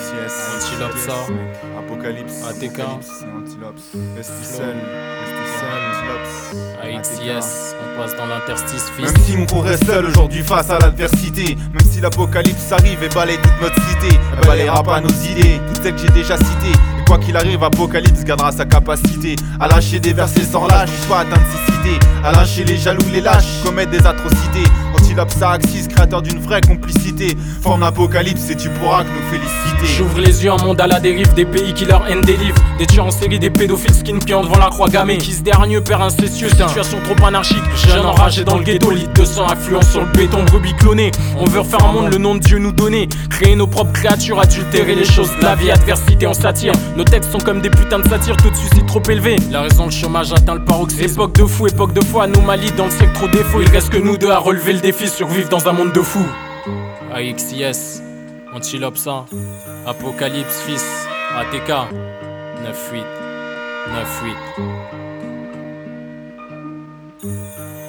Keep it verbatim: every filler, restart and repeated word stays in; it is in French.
Antilope, ça. Apocalypse. A T K. Antilope. Restez seul. Restez seul. Antilope. A X I S. On passe dans l'interstice fils. Même si mon cours reste seul aujourd'hui face à l'adversité, même si l'apocalypse arrive et balaye toute notre cité, elle balayera pas nos idées, toutes celles que j'ai déjà citées. Et quoi qu'il arrive, Apocalypse gardera sa capacité à lâcher des versets sans lâche, pour pas atteindre ses cités, à lâcher les jaloux, les lâches, commettre des atrocités. Antilope Axis, créateur d'une vraie complicité, forme l'apocalypse et tu pourras que nous féliciter. J'ouvre les yeux, un monde à la dérive, des pays qui leur haine délivrent, des tueurs en série, des pédophiles skin pliant devant la croix gammée, qui se dernier père incestueux, situation trop anarchique, jeune enragé dans le ghetto, litre de sang influence sur le béton, brebis cloné. On veut refaire un monde, le nom de Dieu nous donner, créer nos propres créatures, adultérer les choses de la vie, adversité en satire. Nos textes sont comme des putains de satire, taux de suicide trop élevé. La raison, le chômage atteint le paroxysme. Époque de fou, époque de foi, anomalie dans le siècle, trop défaut. Il reste que nous deux à relever le défi, survivre dans un monde de fous. A X I S, Antilope ça, Apocalypse fils, A T K, neuf huit, neuf huit.